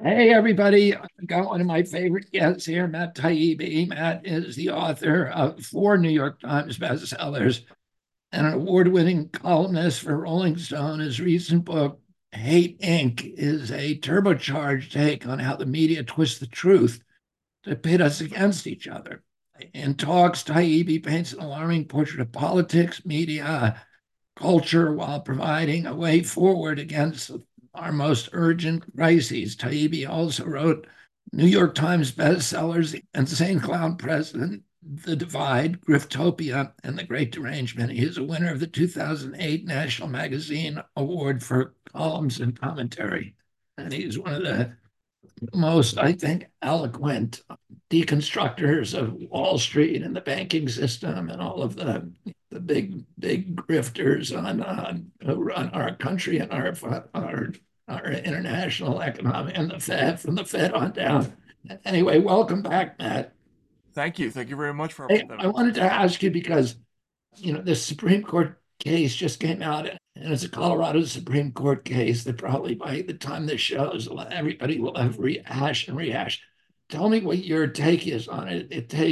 Hey, everybody. I've got one of my favorite guests here, Matt Taibbi. Matt is the author of four New York Times bestsellers and an award-winning columnist for Rolling Stone. His recent book, Hate Inc., is a turbocharged take on how the media twists the truth to pit us against each other. In talks, Taibbi paints an alarming portrait of politics, media, culture while providing a way forward against our most urgent crises. Taibbi also wrote New York Times bestsellers, Insane Clown President, The Divide, Griftopia, and The Great Derangement. He is a winner of the 2008 National Magazine Award for columns and commentary. And he's one of the most, I think, eloquent deconstructors of Wall Street and the banking system and all of the big grifters who run our country and our international economy and the Fed from the Fed on down. Anyway, welcome back, Matt. Thank you. Thank you very much for Hey, that. I wanted to ask you because this Supreme Court case just came out, and it's a Colorado Supreme Court case that probably by the time this shows, everybody will have rehashed and rehashed. Tell me what your take is on it.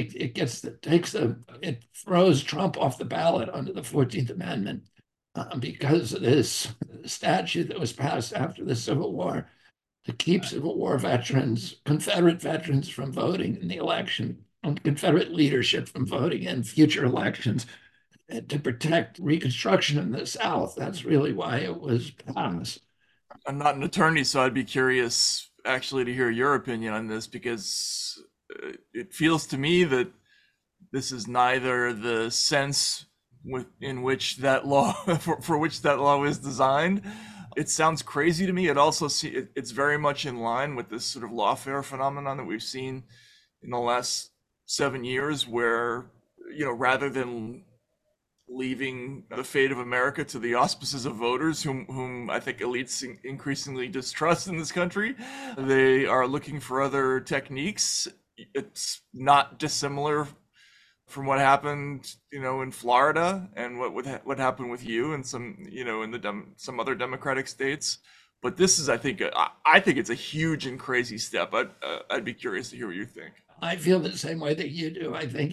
It throws Trump off the ballot under the 14th Amendment because of this statute that was passed after the Civil War to keep Civil War veterans, Confederate veterans from voting in the election, and Confederate leadership from voting in future elections to protect Reconstruction in the South. That's really why it was passed. I'm not an attorney, so I'd be curious actually to hear your opinion on this because it feels to me that this is neither the sense in which that law for which that law is designed. It sounds crazy to me. It's very much in line with this sort of lawfare phenomenon that we've seen in the last 7 years, where rather than leaving the fate of America to the auspices of voters, whom I think elites increasingly distrust in this country. They are looking for other techniques. It's not dissimilar from what happened, in Florida, and what happened with you and in some other Democratic states. But this is, I think it's a huge and crazy step. I'd be curious to hear what you think. I feel the same way that you do. I think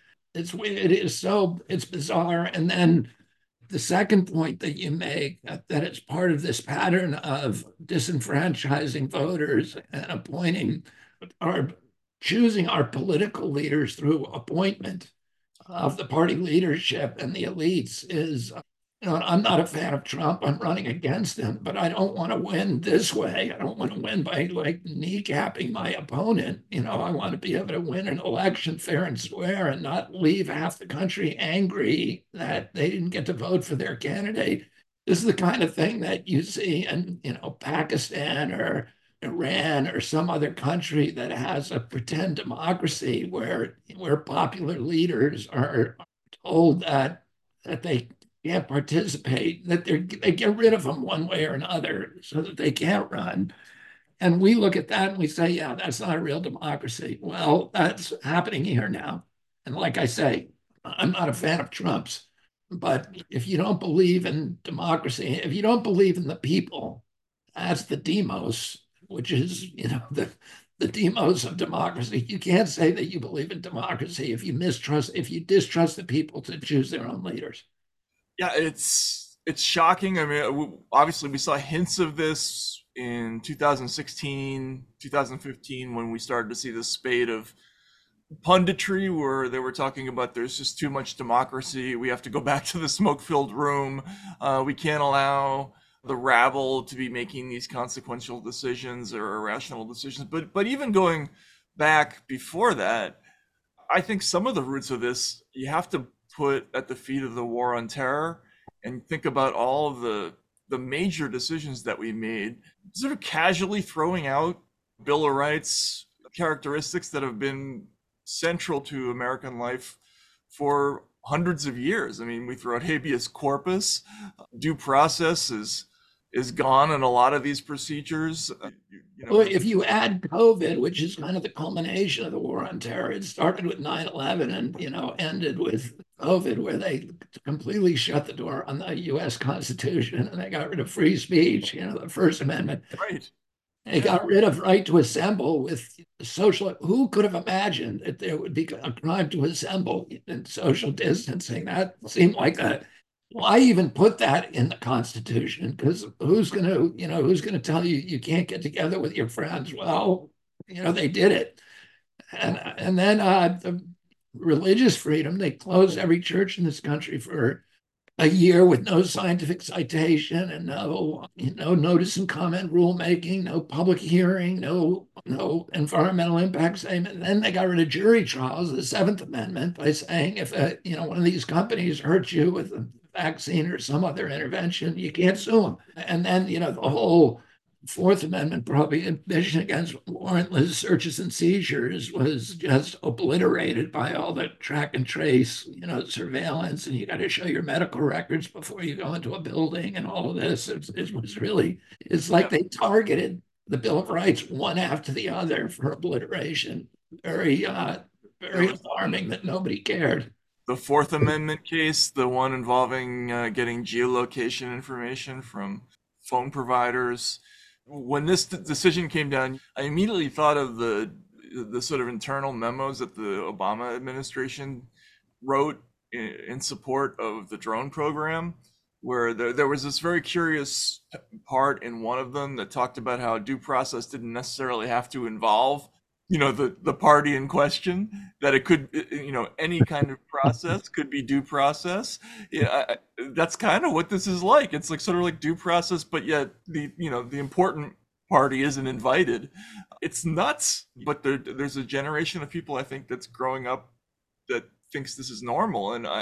it's bizarre. And then the second point that you make that it's part of this pattern of disenfranchising voters and appointing or choosing our political leaders through appointment of the party leadership and the elites is, I'm not a fan of Trump. I'm running against him, but I don't want to win this way. I don't want to win by like kneecapping my opponent. I want to be able to win an election fair and square and not leave half the country angry that they didn't get to vote for their candidate. This is the kind of thing that you see in, Pakistan or Iran or some other country that has a pretend democracy where popular leaders are told that they can't participate, that they get rid of them one way or another so that they can't run. And we look at that and we say, yeah, that's not a real democracy. Well, that's happening here now. And like I say, I'm not a fan of Trump's, but if you don't believe in democracy, if you don't believe in the people, that's the demos, which is, the demos of democracy. You can't say that you believe in democracy if you distrust the people to choose their own leaders. Yeah, it's shocking. I mean, obviously we saw hints of this in 2016, 2015 when we started to see this spate of punditry where they were talking about there's just too much democracy. We have to go back to the smoke-filled room. We can't allow the rabble to be making these consequential decisions or irrational decisions. But even going back before that, I think some of the roots of this you have to put at the feet of the war on terror and think about all of the major decisions that we made, sort of casually throwing out Bill of Rights characteristics that have been central to American life for hundreds of years. I mean, we throw out habeas corpus, due process is gone in a lot of these procedures. Well, if you add COVID, which is kind of the culmination of the war on terror, it started with 9/11 and, ended with COVID, where they completely shut the door on the US Constitution and they got rid of free speech, the First Amendment. Right. They got rid of right to assemble with social. Who could have imagined that there would be a crime to assemble in social distancing? That seemed like a. Why even put that in the Constitution? Because who's going to, who's going to tell you you can't get together with your friends? Well, they did it, and then the religious freedom. They closed every church in this country for a year with no scientific citation and no notice and comment rulemaking, no public hearing, no environmental impact statement. And then they got rid of jury trials, the Seventh Amendment, by saying if one of these companies hurts you with a vaccine or some other intervention, you can't sue them. And then the whole Fourth Amendment prohibition against warrantless searches and seizures was just obliterated by all the track and trace, surveillance, and you got to show your medical records before you go into a building and all of this. It was really, it's like they targeted the Bill of Rights one after the other for obliteration. Very alarming that nobody cared. The Fourth Amendment case, the one involving getting geolocation information from phone providers. When this decision came down, I immediately thought of the sort of internal memos that the Obama administration wrote in support of the drone program, where there was this very curious part in one of them that talked about how due process didn't necessarily have to involve the party in question, that it could, any kind of process could be due process. Yeah, that's kind of what this is like. It's like sort of like due process, but yet the important party isn't invited. It's nuts. But there's a generation of people, I think, that's growing up that thinks this is normal, and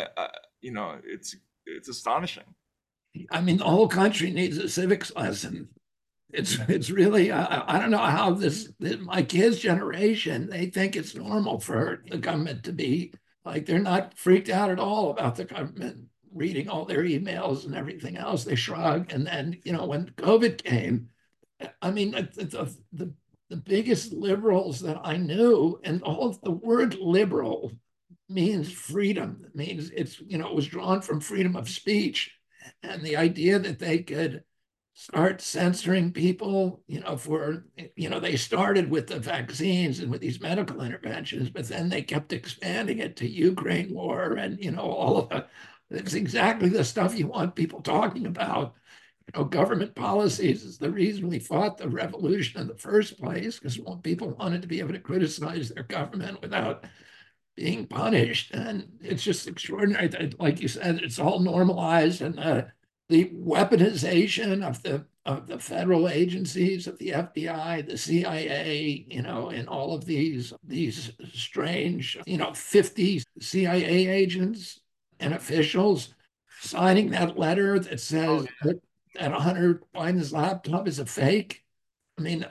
it's astonishing. I mean, the whole country needs a civics lesson. It's really I don't know how my kids' generation, they think it's normal for the government to be like, they're not freaked out at all about the government reading all their emails and everything else. They shrug. And then when COVID came, I mean the biggest liberals that I knew, and the word liberal means freedom. It means it was drawn from freedom of speech, and the idea that they could start censoring people, they started with the vaccines and with these medical interventions, but then they kept expanding it to Ukraine war and, all of that. It's exactly the stuff you want people talking about. Government policies is the reason we fought the revolution in the first place, because people wanted to be able to criticize their government without being punished. And it's just extraordinary that, like you said, it's all normalized, and the weaponization of the federal agencies, of the FBI, the CIA, and all of these strange, 50 CIA agents and officials signing that letter that says that Hunter Biden's laptop is a fake. I mean,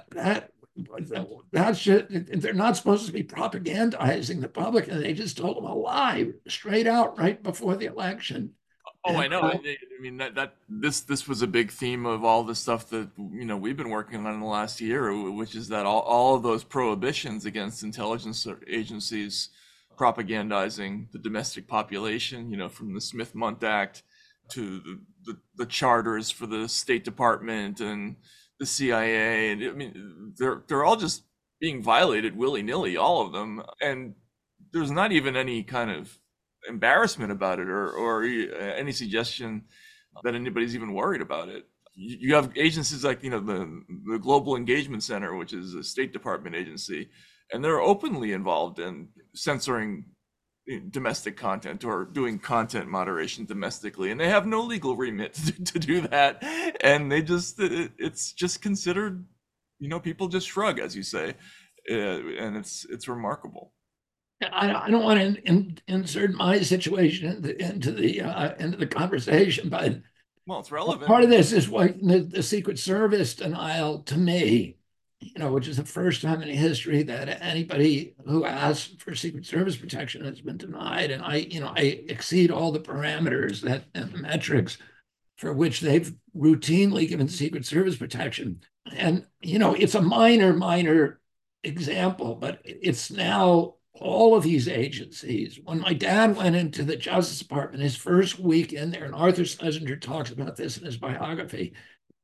that's just, they're not supposed to be propagandizing the public, and they just told them a lie straight out right before the election. Oh, I know. I mean, that this was a big theme of all the stuff that we've been working on in the last year, which is that all of those prohibitions against intelligence agencies propagandizing the domestic population, from the Smith-Mundt Act to the charters for the State Department and the CIA, and I mean, they're all just being violated willy-nilly, all of them, and there's not even any kind of embarrassment about it or any suggestion that anybody's even worried about it. You have agencies like the Global Engagement Center, which is a State Department agency, and they're openly involved in censoring domestic content or doing content moderation domestically, and they have no legal remit to do that, and it's just considered, people just shrug, as you say, and it's remarkable. I don't want to insert my situation into the conversation, but well, it's relevant. Part of this is what the Secret Service denial to me, which is the first time in history that anybody who asked for Secret Service protection has been denied, and I exceed all the parameters and the metrics for which they've routinely given Secret Service protection, and it's a minor example, but it's now all of these agencies. When my dad went into the Justice Department, his first week in there, and Arthur Schlesinger talks about this in his biography,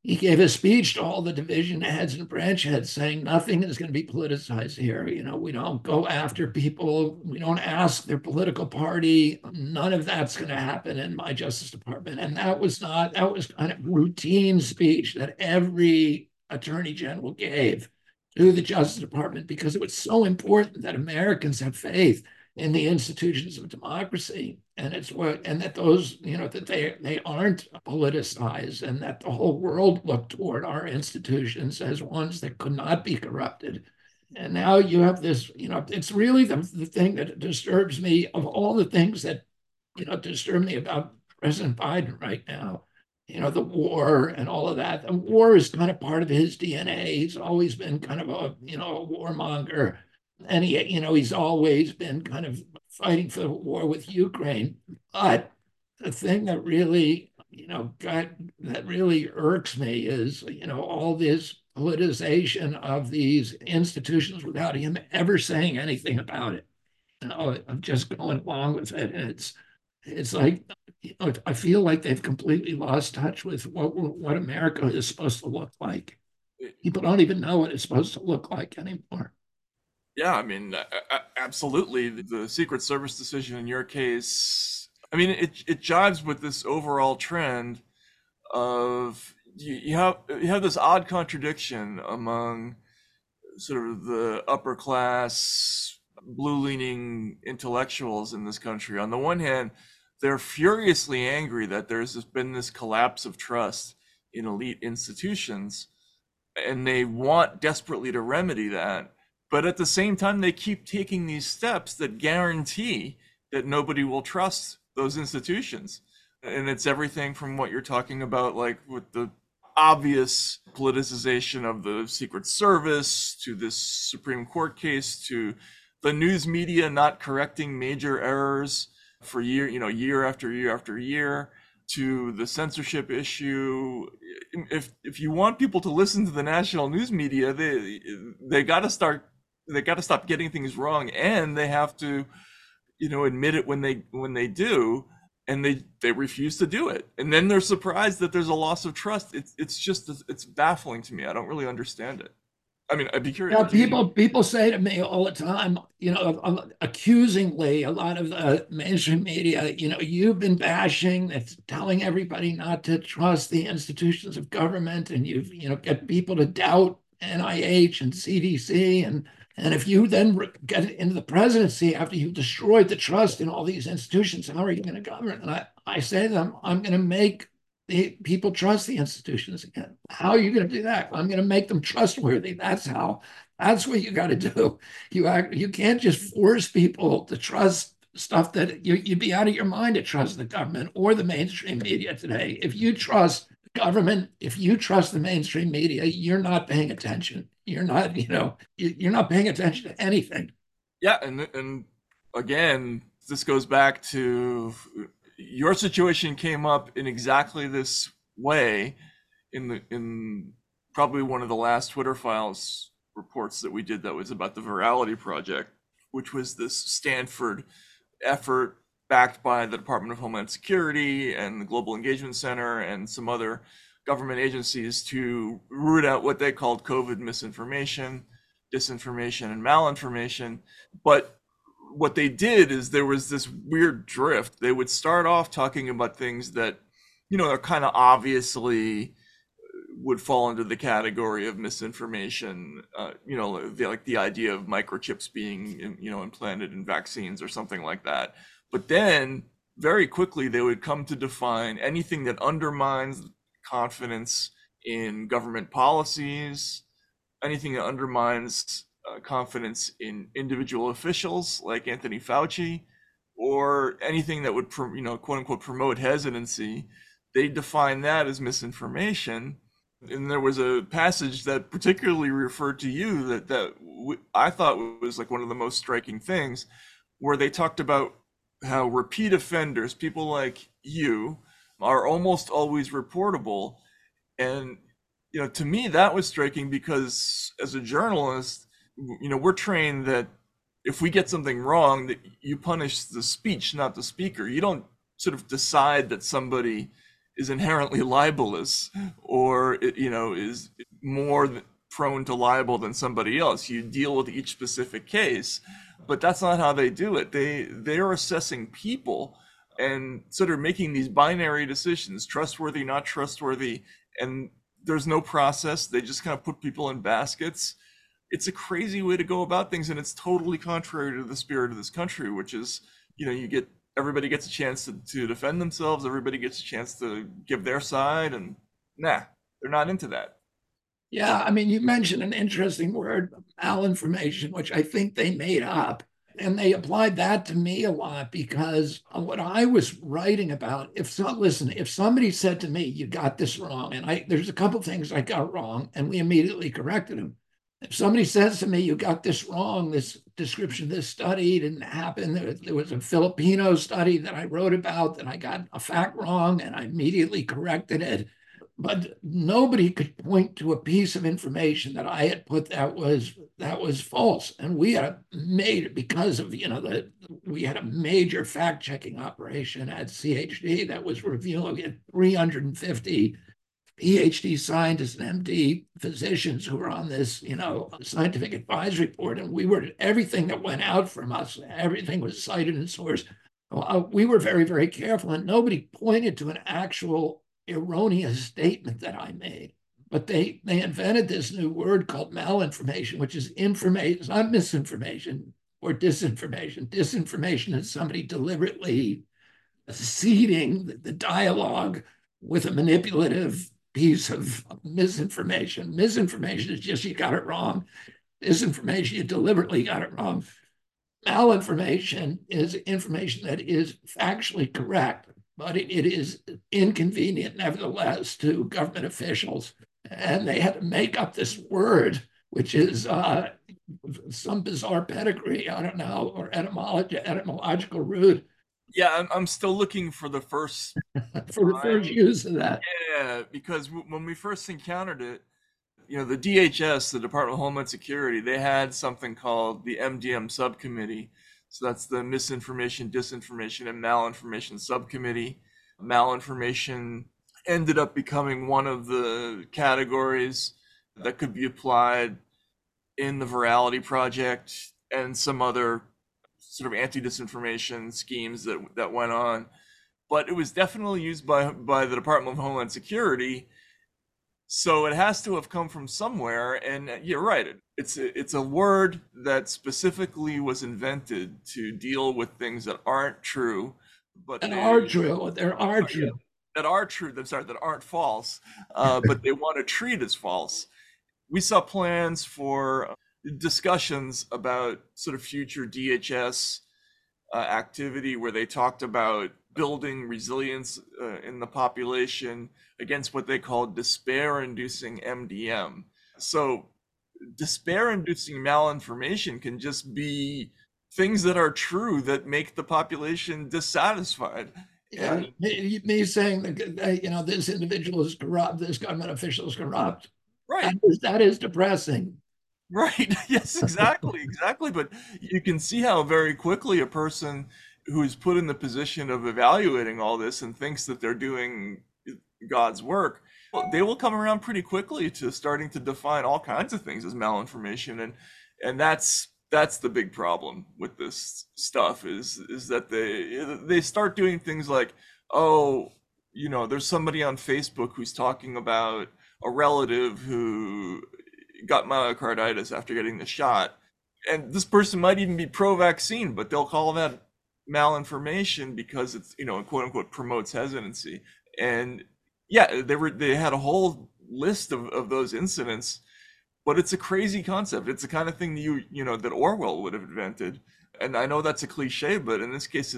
he gave a speech to all the division heads and branch heads saying nothing is going to be politicized here. We don't go after people. We don't ask their political party. None of that's going to happen in my Justice Department. And that was kind of routine speech that every attorney general gave to the Justice Department because it was so important that Americans have faith in the institutions of democracy, and that those that they aren't politicized, and that the whole world looked toward our institutions as ones that could not be corrupted. And now you have this, it's really the thing that disturbs me of all the things that disturb me about President Biden right now. The war and all of that. The war is kind of part of his DNA. He's always been kind of a warmonger, and he's always been kind of fighting for the war with Ukraine. But the thing that really, that really irks me is, all this politicization of these institutions without him ever saying anything about it. I'm just going along with it. And it's like, I feel like they've completely lost touch with what America is supposed to look like. People don't even know what it's supposed to look like anymore. Yeah, I mean, absolutely. The Secret Service decision in your case, I mean, it jives with this overall trend of you have this odd contradiction among sort of the upper class, blue leaning intellectuals in this country. On the one hand, they're furiously angry that been this collapse of trust in elite institutions, and they want desperately to remedy that. But at the same time, they keep taking these steps that guarantee that nobody will trust those institutions. And it's everything from what you're talking about, like with the obvious politicization of the Secret Service, to this Supreme Court case, to the news media not correcting major errors for year after year after year, to the censorship issue. If you want people to listen to the national news media, they got to stop getting things wrong, and they have to admit it when they do, and they refuse to do it, and then they're surprised that there's a loss of trust. It's baffling to me. I don't really understand it. I mean, I'd be curious. People say to me all the time, accusingly, a lot of the mainstream media, you've been bashing, it's telling everybody not to trust the institutions of government, and you've get people to doubt NIH and CDC, and if you then get into the presidency after you've destroyed the trust in all these institutions, how are you going to govern? And I say to them, I'm going to make the people trust the institutions again. How are you going to do that? I'm going to make them trustworthy. That's what you got to do. You can't just force people to trust stuff that you'd be out of your mind to trust the government or the mainstream media today. If you trust government, if you trust the mainstream media, you're not paying attention. You're not paying attention to anything. Yeah, and again, this goes back to your situation came up in exactly this way in probably one of the last Twitter Files reports that we did that was about the Virality Project, which was this Stanford effort backed by the Department of Homeland Security and the Global Engagement Center and some other government agencies to root out what they called COVID misinformation, disinformation, and malinformation. But what they did is there was this weird drift. They would start off talking about things that, are kind of obviously would fall into the category of misinformation, like the idea of microchips being, implanted in vaccines or something like that. But then very quickly they would come to define anything that undermines confidence in government policies, anything that undermines confidence in individual officials like Anthony Fauci, or anything that would, quote unquote, promote hesitancy. They define that as misinformation. And there was a passage that particularly referred to you that I thought was like one of the most striking things, where they talked about how repeat offenders, people like you, are almost always reportable. And to me that was striking, because as a journalist, we're trained that if we get something wrong, that you punish the speech, not the speaker. You don't sort of decide that somebody is inherently libelous, or is more prone to libel than somebody else. You deal with each specific case, but that's not how they do it. They're assessing people and sort of making these binary decisions, trustworthy, not trustworthy, and there's no process. They just kind of put people in baskets. It's a crazy way to go about things, and it's totally contrary to the spirit of this country, which is, you get everybody gets a chance to defend themselves, everybody gets a chance to give their side, and nah, they're not into that. Yeah, I mean, you mentioned an interesting word, malinformation, which I think they made up. And they applied that to me a lot because what I was writing about, listen, if somebody said to me, you got this wrong, and there's a couple things I got wrong, and we immediately corrected them. If somebody says to me, you got this wrong, this description of this study didn't happen. There was a Filipino study that I wrote about that I got a fact wrong, and I immediately corrected it. But nobody could point to a piece of information that I had put that was false. And we had made it because of, we had a major fact checking operation at CHD that was reviewing 350 PhD scientists and MD physicians who were on this, scientific advisory board. And everything that went out from us, everything was cited and sourced. We were very, very careful, and nobody pointed to an actual erroneous statement that I made. But they invented this new word called malinformation, which is information. It's not misinformation or disinformation. Disinformation is somebody deliberately seeding the dialogue with a manipulative piece of misinformation. Misinformation is just you got it wrong. Disinformation, you deliberately got it wrong. Malinformation is information that is factually correct, but it is inconvenient, nevertheless, to government officials. And they had to make up this word, which is some bizarre pedigree, I don't know, or etymological root. Yeah, I'm still looking for the first For the first time. use of that. Yeah, because when we first encountered it, the DHS, the Department of Homeland Security, they had something called the MDM subcommittee. So that's the Misinformation, Disinformation, and Malinformation Subcommittee. Malinformation ended up becoming one of the categories that could be applied in the Virality Project and some other sort of anti-disinformation schemes that went on. But it was definitely used by the Department of Homeland Security. So it has to have come from somewhere, and you're right. It's a word that specifically was invented to deal with things that aren't true, but And are true. There are yeah, true. that are true. That aren't false, but they want to treat as false. We saw plans for discussions about sort of future DHS activity where they talked about building resilience in the population against what they called despair-inducing MDM. So despair-inducing malinformation can just be things that are true that make the population dissatisfied. Yeah, And me saying that this individual is corrupt, this government official is corrupt. right, That is depressing. right. Yes, exactly, exactly. But you can see how very quickly a person who's put in the position of evaluating all this and thinks that they're doing God's work, well, they will come around pretty quickly to starting to define all kinds of things as malinformation, and that's the big problem with this stuff is that they start doing things like, oh, there's somebody on Facebook who's talking about a relative who got myocarditis after getting the shot. And this person might even be pro-vaccine, but they'll call that malinformation because it's, quote unquote promotes hesitancy. And yeah, they had a whole list of those incidents, but it's a crazy concept. It's the kind of thing that that Orwell would have invented. And I know that's a cliche, but in this case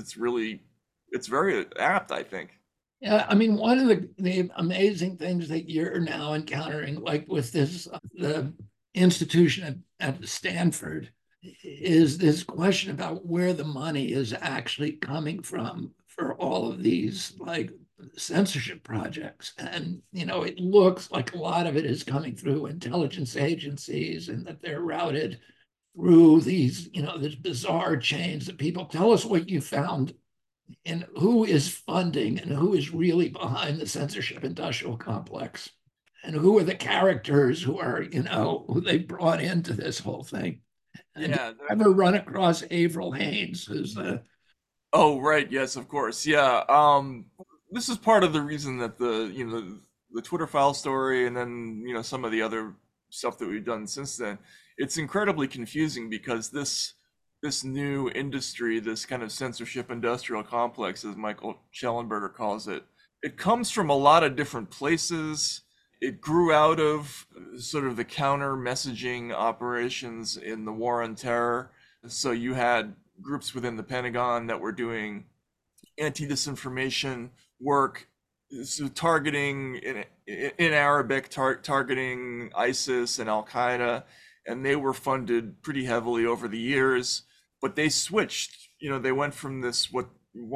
it's very apt, I think. Yeah, I mean, one of the amazing things that you're now encountering, like with the institution at Stanford, is this question about where the money is actually coming from for all of these like censorship projects. And, it looks like a lot of it is coming through intelligence agencies and that they're routed through these bizarre chains that people tell us what you found And who is funding and who is really behind the censorship industrial complex? And who are the characters who are, who they brought into this whole thing? And did Yeah. you ever run across Avril Haines, who's the Oh, right. Yes, of course. Yeah. This is part of the reason that the Twitter file story and then, some of the other stuff that we've done since then, it's incredibly confusing because this new industry, this kind of censorship industrial complex, as Michael Schellenberger calls it, it comes from a lot of different places. It grew out of sort of the counter messaging operations in the war on terror. So you had groups within the Pentagon that were doing anti-disinformation work, so targeting in Arabic, targeting ISIS and Al Qaeda, and they were funded pretty heavily over the years. But they switched. They went from this what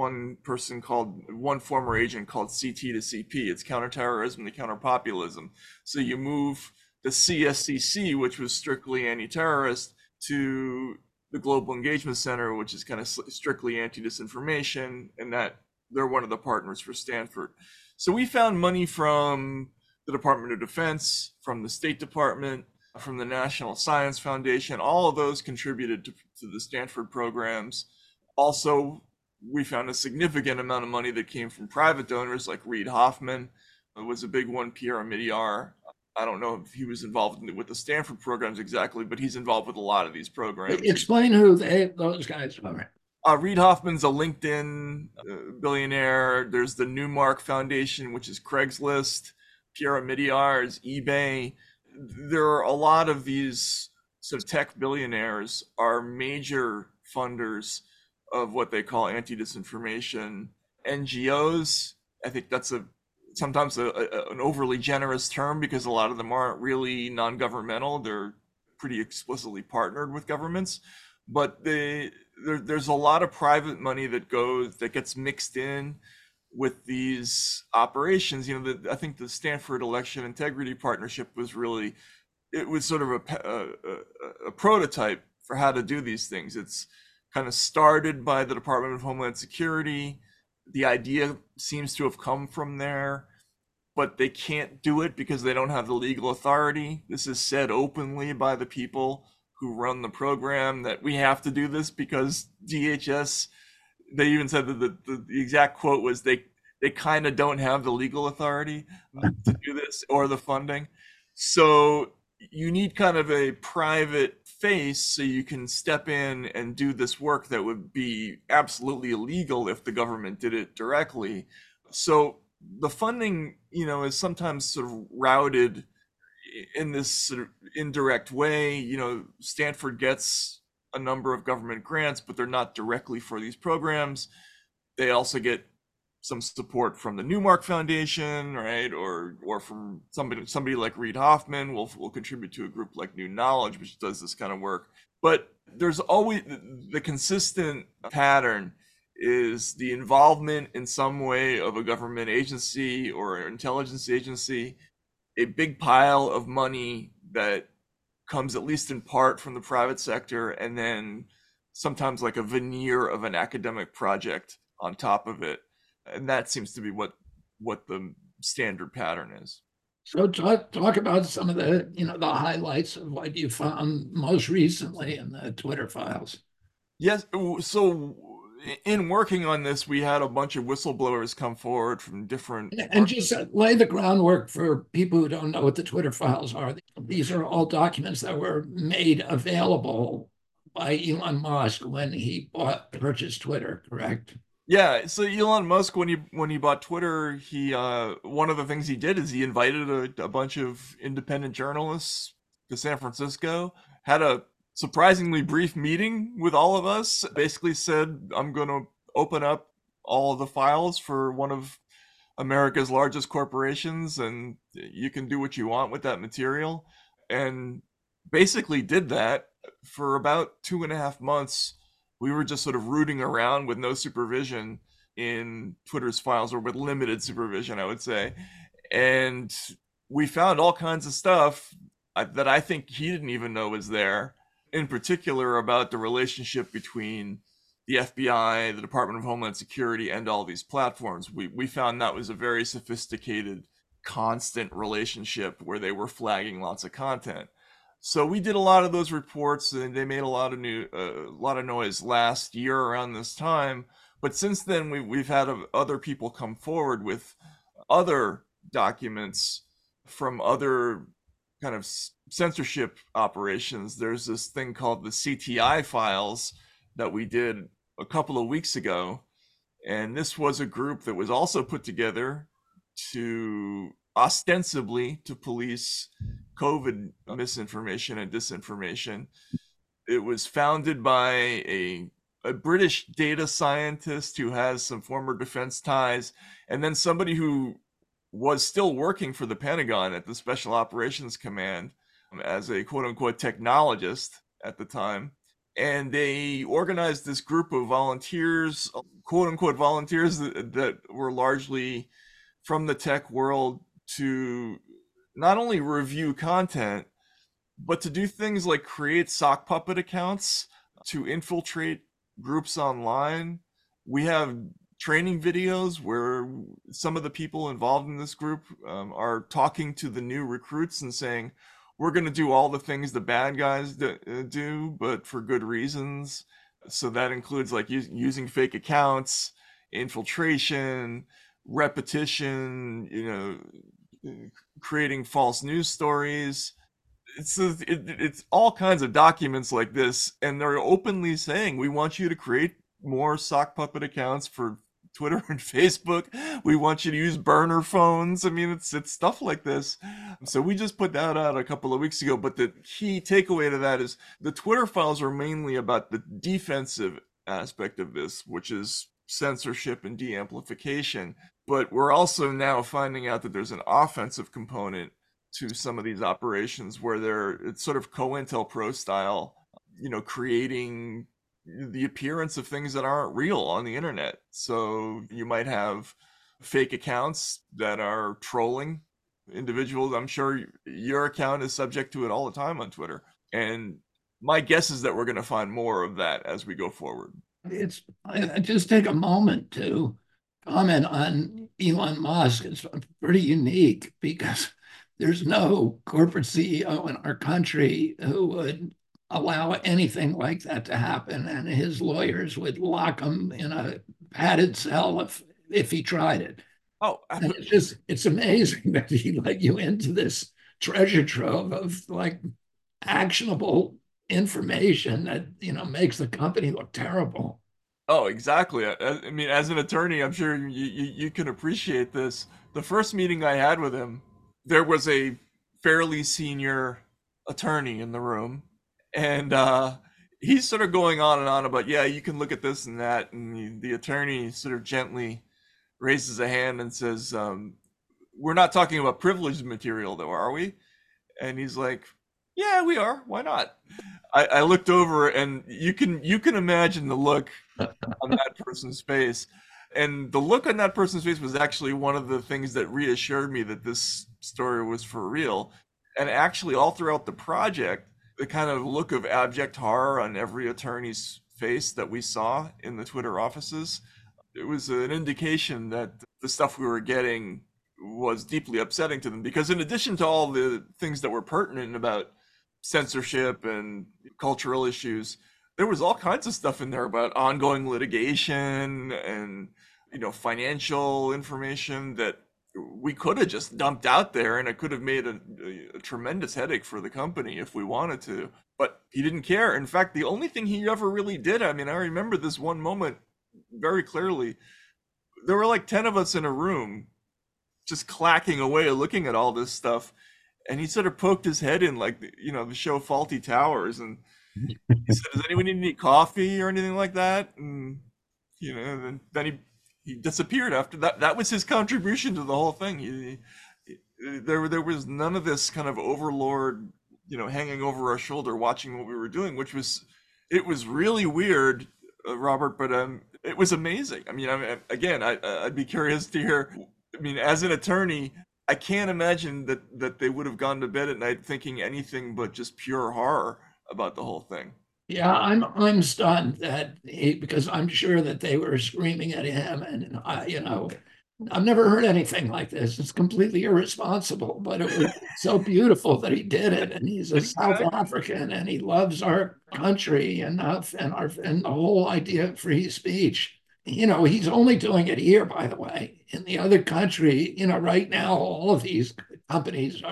one former agent called CT to CP. It's counterterrorism to counterpopulism. So you move the CSCC, which was strictly anti-terrorist, to the Global Engagement Center, which is kind of strictly anti-disinformation, and that they're one of the partners for Stanford. So we found money from the Department of Defense, from the State Department, from the National Science Foundation. All of those contributed to the Stanford programs. Also, we found a significant amount of money that came from private donors like Reid Hoffman. It was a big one, Pierre Omidyar. I don't know if he was involved with the Stanford programs exactly, but he's involved with a lot of these programs. explain who those guys are. Reid Hoffman's a LinkedIn billionaire. There's the Newmark Foundation, which is Craigslist. Pierre Omidyar is eBay. There are a lot of these sort of tech billionaires are major funders of what they call anti-disinformation NGOs. I think that's sometimes an overly generous term because a lot of them aren't really non-governmental. They're pretty explicitly partnered with governments, but there's a lot of private money that gets mixed in with these operations. I think the Stanford Election Integrity Partnership was sort of a prototype for how to do these things. It's kind of started by the Department of Homeland Security. The idea seems to have come from there, but they can't do it because they don't have the legal authority. This is said openly by the people who run the program, that we have to do this because DHS, they even said that the exact quote was they kind of don't have the legal authority to do this or the funding. So you need kind of a private face so you can step in and do this work that would be absolutely illegal if the government did it directly. So the funding, is sometimes sort of routed in this sort of indirect way. Stanford gets a number of government grants, but they're not directly for these programs. They also get some support from the Newmark Foundation, right? Or from somebody like Reid Hoffman will contribute to a group like New Knowledge, which does this kind of work. But there's always the consistent pattern is the involvement in some way of a government agency or an intelligence agency, a big pile of money that comes at least in part from the private sector, and then sometimes like a veneer of an academic project on top of it. And that seems to be what the standard pattern is. So talk about some of the highlights of what you found most recently in the Twitter files. Yes. So in working on this, we had a bunch of whistleblowers come forward from different. And just lay the groundwork for people who don't know what the Twitter files are. These are all documents that were made available by Elon Musk when he purchased Twitter, correct? Yeah, so Elon Musk, when he bought Twitter, he one of the things he did is he invited a bunch of independent journalists to San Francisco, had a surprisingly brief meeting with all of us, basically said, I'm going to open up all of the files for one of America's largest corporations, and you can do what you want with that material. And basically did that for about 2.5 months. We were just sort of rooting around with no supervision in Twitter's files, or with limited supervision, I would say. And we found all kinds of stuff that I think he didn't even know was there, in particular about the relationship between the FBI, the Department of Homeland Security, and all these platforms. We found that was a very sophisticated, constant relationship where they were flagging lots of content. So we did a lot of those reports, and they made a lot of noise last year around this time. But since then, we've had other people come forward with other documents from other kind of censorship operations. There's this thing called the CTI files that we did a couple of weeks ago. And this was a group that was also put together to ostensibly to police COVID misinformation and disinformation. It was founded by a British data scientist who has some former defense ties, and then somebody who was still working for the Pentagon at the Special Operations Command as a quote unquote technologist at the time. And they organized this group of volunteers, quote unquote volunteers, that were largely from the tech world, to not only review content, but to do things like create sock puppet accounts to infiltrate groups online. We have training videos where some of the people involved in this group are talking to the new recruits and saying, we're going to do all the things the bad guys do, but for good reasons. So that includes like using fake accounts, infiltration, repetition, creating false news stories. It's all kinds of documents like this, and they're openly saying, we want you to create more sock puppet accounts for Twitter and Facebook. We want you to use burner phones. I mean, it's stuff like this. So we just put that out a couple of weeks ago. But the key takeaway to that is the Twitter files are mainly about the defensive aspect of this, which is censorship and de-amplification. But we're also now finding out that there's an offensive component to some of these operations where it's sort of COINTELPRO style, creating the appearance of things that aren't real on the internet. So you might have fake accounts that are trolling individuals. I'm sure your account is subject to it all the time on Twitter. And my guess is that we're going to find more of that as we go forward. I just take a moment to comment on Elon Musk. It's pretty unique because there's no corporate CEO in our country who would allow anything like that to happen, and his lawyers would lock him in a padded cell if he tried it. Oh, and it's amazing that he let you into this treasure trove of like actionable information that makes the company look terrible. Oh, exactly. I mean, as an attorney, I'm sure you can appreciate this. The first meeting I had with him, there was a fairly senior attorney in the room, and he's sort of going on and on about, yeah, you can look at this and that, and the attorney sort of gently raises a hand and says, we're not talking about privileged material though, are we? And he's like, yeah, we are. Why not? I looked over, and you can imagine the look on that person's face. And the look on that person's face was actually one of the things that reassured me that this story was for real. And actually, all throughout the project, the kind of look of abject horror on every attorney's face that we saw in the Twitter offices, it was an indication that the stuff we were getting was deeply upsetting to them. Because in addition to all the things that were pertinent about censorship and cultural issues, there was all kinds of stuff in there about ongoing litigation and financial information that we could have just dumped out there, and it could have made a tremendous headache for the company if we wanted to. But he didn't care. In fact, the only thing he ever really did, I mean, I remember this one moment very clearly. There were like 10 of us in a room just clacking away looking at all this stuff, and he sort of poked his head in, like, the show Faulty Towers, and he said, does anyone need any coffee or anything like that? And then he disappeared after that. That was his contribution to the whole thing. There was none of this kind of overlord, hanging over our shoulder watching what we were doing, it was really weird, Robert, but it was amazing. I mean, again, I'd be curious to hear. I mean, as an attorney, I can't imagine that they would have gone to bed at night thinking anything but just pure horror about the whole thing. Yeah, I'm stunned that because I'm sure that they were screaming at him, and I've never heard anything like this. It's completely irresponsible, but it was so beautiful that he did it. And he's a South Exactly. African, and he loves our country and the whole idea of free speech. He's only doing it here, by the way. In the other country, right now, all of these companies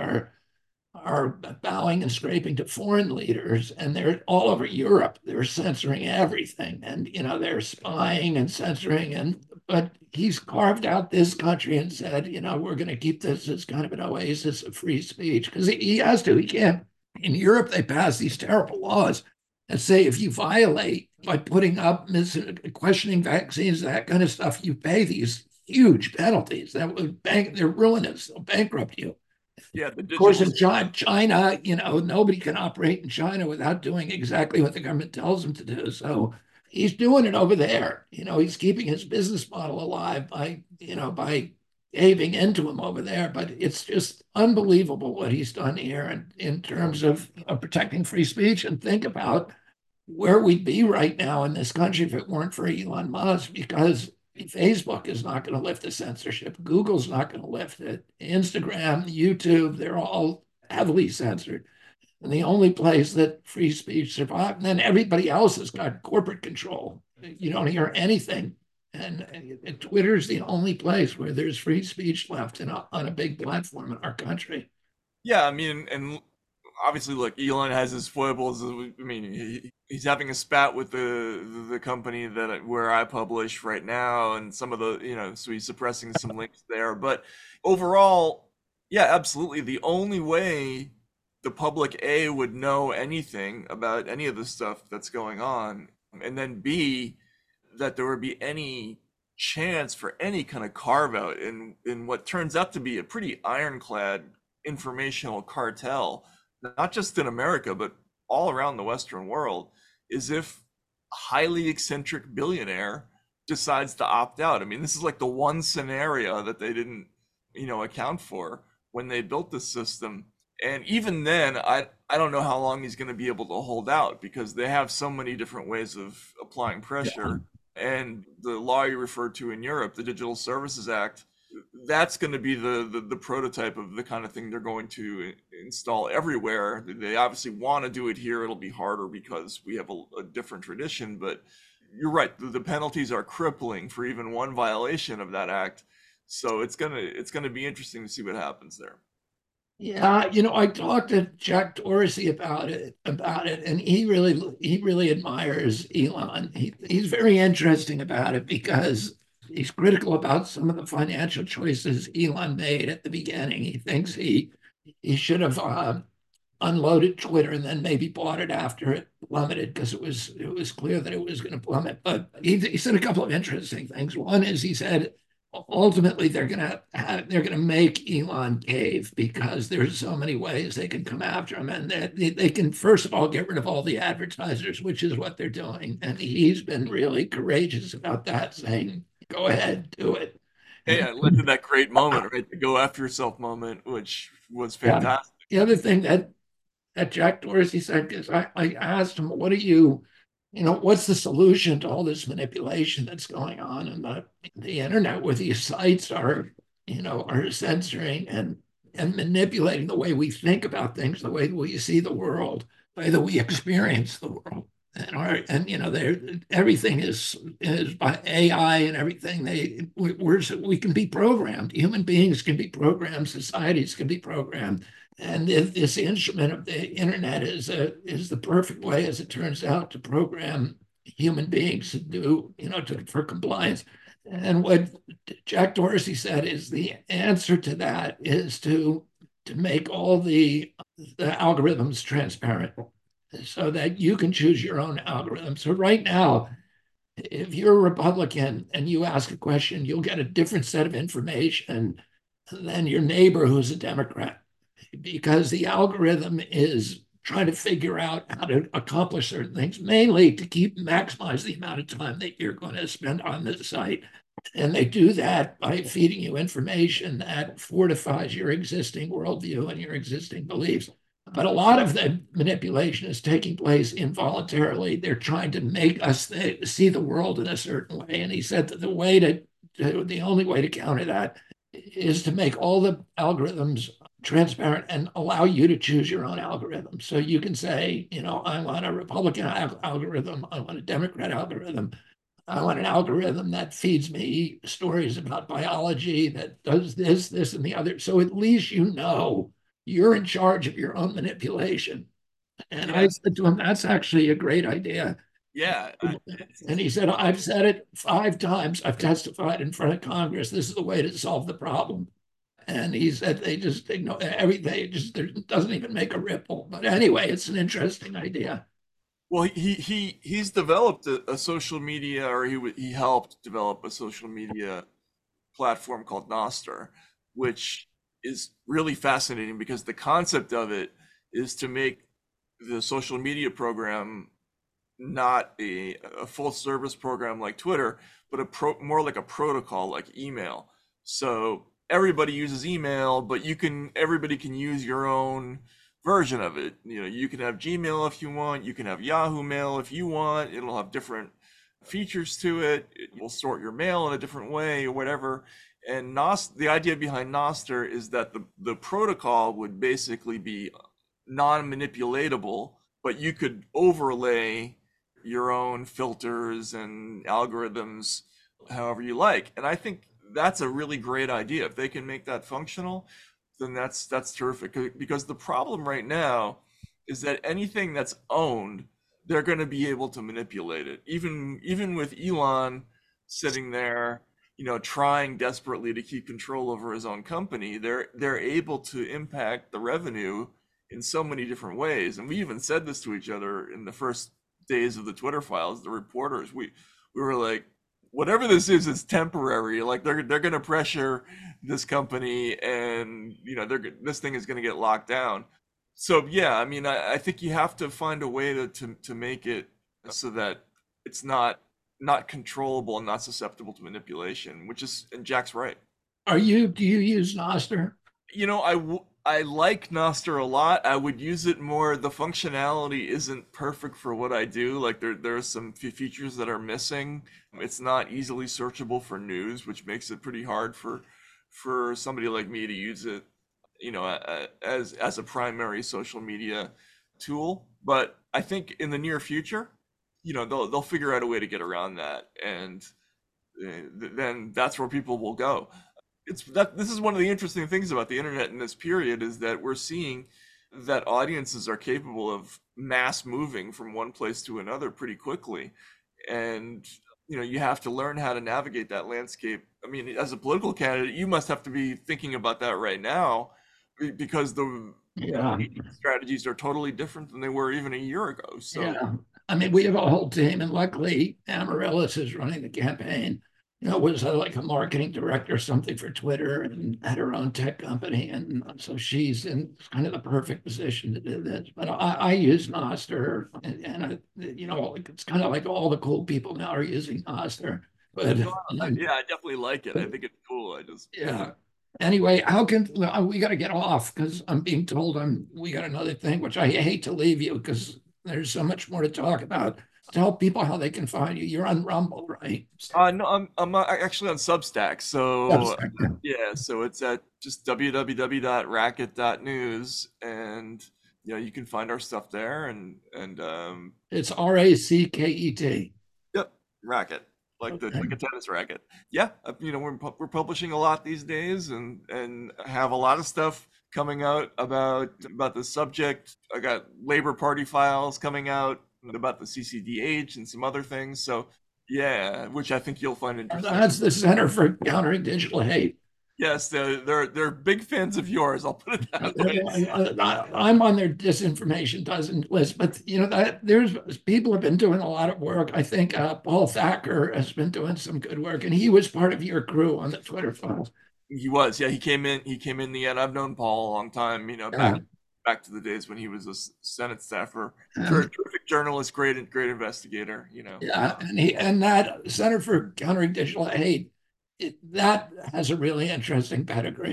are bowing and scraping to foreign leaders, and they're all over Europe. They're censoring everything, and they're spying and censoring. But he's carved out this country and said, we're going to keep this as kind of an oasis of free speech because he has to. He can't. In Europe, they pass these terrible laws that say if you violate by putting up questioning vaccines, that kind of stuff, you pay these huge penalties that would they're ruinous. They'll bankrupt you. Yeah, the Of course, digital. in China, nobody can operate in China without doing exactly what the government tells them to do. So he's doing it over there. He's keeping his business model alive by caving into him over there. But it's just unbelievable what he's done here in terms of protecting free speech. And think about where we'd be right now in this country if it weren't for Elon Musk, because Facebook is not going to lift the censorship. Google's not going to lift it. Instagram, YouTube, they're all heavily censored. And the only place that free speech survives, and then everybody else has got corporate control. You don't hear anything. And Twitter's the only place where there's free speech left on a big platform in our country. Yeah, I mean, and obviously, look, Elon has his foibles. I mean, he's having a spat with the company where I publish right now, and some of the so he's suppressing some links there. But overall, yeah, absolutely. The only way the public A would know anything about any of the stuff that's going on, and then B, that there would be any chance for any kind of carve out in what turns out to be a pretty ironclad informational cartel, not just in America, but all around the Western world, is if a highly eccentric billionaire decides to opt out. I mean, this is like the one scenario that they didn't, account for when they built this system. And even then, I don't know how long he's going to be able to hold out because they have so many different ways of applying Yeah. pressure. And the law you referred to in Europe, the Digital Services Act, that's going to be the prototype of the kind of thing they're going to install everywhere. They obviously want to do it here. It'll be harder because we have a different tradition, but you're right. The penalties are crippling for even one violation of that act. So it's gonna be interesting to see what happens there. Yeah, I talked to Jack Dorsey about it, and he really admires Elon. He's very interesting about it because he's critical about some of the financial choices Elon made at the beginning. He thinks he should have unloaded Twitter and then maybe bought it after it plummeted because it was clear that it was going to plummet. But he said a couple of interesting things. One is he said ultimately they're gonna make Elon cave because there's so many ways they can come after him, and they can first of all get rid of all the advertisers, which is what they're doing. And he's been really courageous about that, saying, "Go ahead, do it." Hey, And I led to that great moment, right? The go after yourself moment, which was yeah, fantastic. the other thing that Jack Dorsey said, because I asked him, what's the solution to all this manipulation that's going on in the internet where these sites are censoring and manipulating the way we think about things, the way we see the world, the way that we experience the world. Everything is by AI and everything. We can be programmed. Human beings can be programmed. Societies can be programmed. And this instrument of the internet is the perfect way, as it turns out, to program human beings to do, for compliance. And what Jack Dorsey said is the answer to that is to make all the algorithms transparent so that you can choose your own algorithm. So right now, if you're a Republican and you ask a question, you'll get a different set of information than your neighbor who's a Democrat because the algorithm is trying to figure out how to accomplish certain things, mainly to maximize the amount of time that you're going to spend on the site. And they do that by feeding you information that fortifies your existing worldview and your existing beliefs. But a lot of the manipulation is taking place involuntarily. They're trying to make us see the world in a certain way. And he said that the only way to counter that is to make all the algorithms transparent and allow you to choose your own algorithm. So you can say, I want a Republican algorithm, I want a Democrat algorithm, I want an algorithm that feeds me stories about biology, that does this, and the other. So at least you're in charge of your own manipulation. And I Yeah, said to him, that's actually a great idea. yeah. And he said, I've said it 5 times. I've testified in front of Congress. This is the way to solve the problem. And he said they just ignore everything. There doesn't even make a ripple. But anyway, it's an interesting idea. Well, he's developed a social media, or he helped develop a social media platform called Nostr, which is really fascinating because the concept of it is to make the social media program not a full service program like Twitter, but more like a protocol like email. So everybody uses email, but everybody can use your own version of it. You can have Gmail if you want, you can have Yahoo Mail if you want. It'll have different features to it. It will sort your mail in a different way or whatever. And the idea behind Nostr is that the protocol would basically be non-manipulatable, but you could overlay your own filters and algorithms however you like. And I think that's a really great idea. If they can make that functional, then that's terrific. Because the problem right now is that anything that's owned, they're going to be able to manipulate it. Even with Elon sitting there, trying desperately to keep control over his own company, they're able to impact the revenue in so many different ways. And we even said this to each other in the first days of the Twitter files, the reporters. We were like, whatever this is temporary. Like they're going to pressure this company, and this thing is going to get locked down. So yeah, I mean, I think you have to find a way to make it so that it's not controllable and not susceptible to manipulation. And Jack's right. Do you use Nostr? I like Nostr a lot. I would use it more. The functionality isn't perfect for what I do. Like there are some features that are missing. It's not easily searchable for news, which makes it pretty hard for somebody like me to use it, as a primary social media tool. But I think in the near future, they'll figure out a way to get around that, and then that's where people will go. This is one of the interesting things about the internet in this period, is that we're seeing that audiences are capable of mass moving from one place to another pretty quickly. And you have to learn how to navigate that landscape. I mean, as a political candidate, you must have to be thinking about that right now, because the Yeah. strategies are totally different than they were even a year ago. So Yeah. I mean, we have a whole team, and luckily, Amaryllis is running the campaign. Was like a marketing director or something for Twitter and had her own tech company. And so she's in kind of the perfect position to do this. But I use Nostr, and it's kind of like all the cool people now are using Nostr. But yeah, I definitely like it. I think it's cool. yeah. Anyway, we got to get off because I'm being told we got another thing, which I hate to leave you because there's so much more to talk about. Tell people how they can find you. You're on Rumble, right? No, I'm actually on Substack. So Substack. yeah, so it's at just www.racket.news, and you can find our stuff there, and It's RACKET. yep, Racket, Okay. like a tennis racket. Yeah, we're publishing a lot these days, and have a lot of stuff coming out about the subject. I got Labor Party files coming out about the CCDH and some other things. So yeah, which I think you'll find interesting. That's the Center for Countering Digital Hate. Yes, they're big fans of yours. I'll put it that way. I'm on their disinformation dozen list, but that there's people have been doing a lot of work. I think Paul Thacker has been doing some good work, and he was part of your crew on the Twitter files. He was, yeah. He came in. The end. I've known Paul a long time. Yeah. Back to the days when he was a Senate staffer. And Terrific journalist, great investigator. yeah, and that Center for Countering Digital Hate, that has a really interesting pedigree.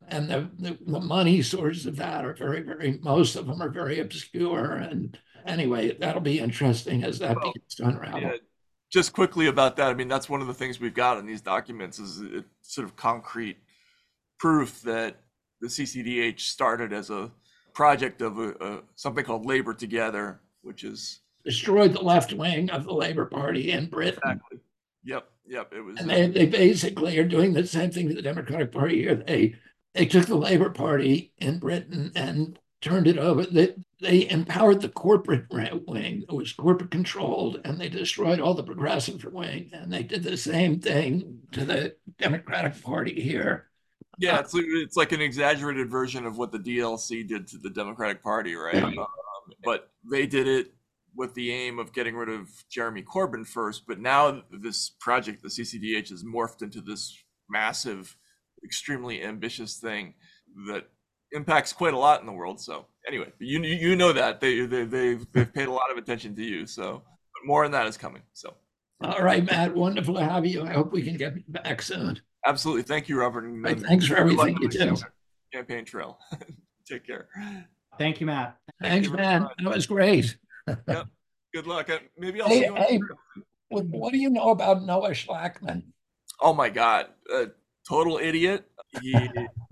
and the money sources of that are most of them are very obscure. And anyway, that'll be interesting as that Well, begins to unravel. yeah, just quickly about that. I mean, that's one of the things we've got in these documents is sort of concrete proof that the CCDH started as a project of something called Labor Together, which is Destroyed the left wing of the Labor Party in Britain. exactly. Yep, yep. It was And they basically are doing the same thing to the Democratic Party here. They took the Labor Party in Britain and turned it over. They empowered the corporate wing. It was corporate controlled, and they destroyed all the progressive wing. And they did the same thing to the Democratic Party here. yeah. It's like an exaggerated version of what the DLC did to the Democratic Party, right? But they did it with the aim of getting rid of Jeremy Corbyn first. But now this project, the CCDH, has morphed into this massive, extremely ambitious thing that impacts quite a lot in the world. So anyway, you know that they've paid a lot of attention to you. So but more on that is coming. So All right, Matt. Wonderful to have you. I hope we can get back soon. absolutely, thank you, Robert, Right, and thanks for good luck everything on you the do. campaign trail. Take care. Thank you, Matt. Thanks, you very man. much. That was great. Yep. Good luck. Maybe I'll see Hey, you on hey, the trail. what do you know about Noah Schlackman? Oh my God, total idiot. He,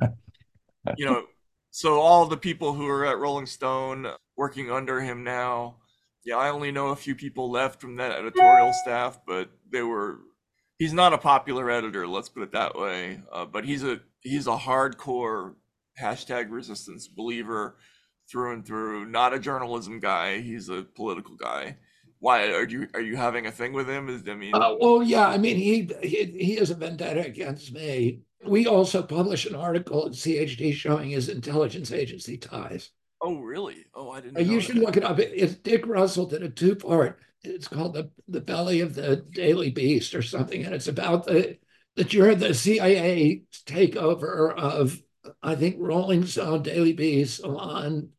you know, so all the people who are at Rolling Stone working under him now, yeah, I only know a few people left from that editorial staff, but he's not a popular editor, let's put it that way. But he's a hardcore hashtag resistance believer through and through, not a journalism guy. He's a political guy. Why are you having a thing with him? I mean, Well, yeah, I mean, he has a vendetta against me. We also published an article at CHD showing his intelligence agency ties. oh really? Oh, I didn't know You should that. look it up. It's Dick Russell did a two-part. It's called the Belly of the Daily Beast or something, and it's about the CIA takeover of, I think, Rolling Stone, Daily Beast, Salon,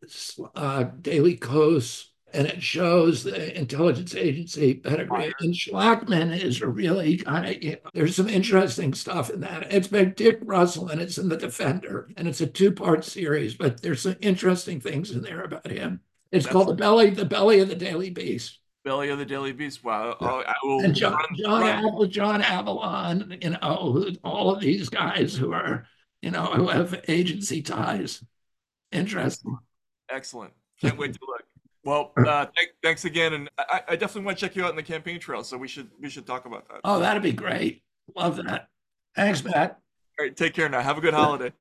Daily Kos, and it shows the intelligence agency pedigree. And Schlackman is a really kind of, there's some interesting stuff in that. It's by Dick Russell and it's in The Defender, and it's a two-part series, but there's some interesting things in there about him. It's That's called the Belly of the Daily Beast. Belly of the Daily Beast. Wow. Oh, I will And run. John Avalon, all of these guys who are, who have agency ties. Interesting. Excellent. Can't wait to look. Well, thanks again, and I definitely want to check you out in the campaign trail. So we should talk about that. Oh, that'd be great. Love that. Thanks, Matt. All right, take care now. Have a good holiday.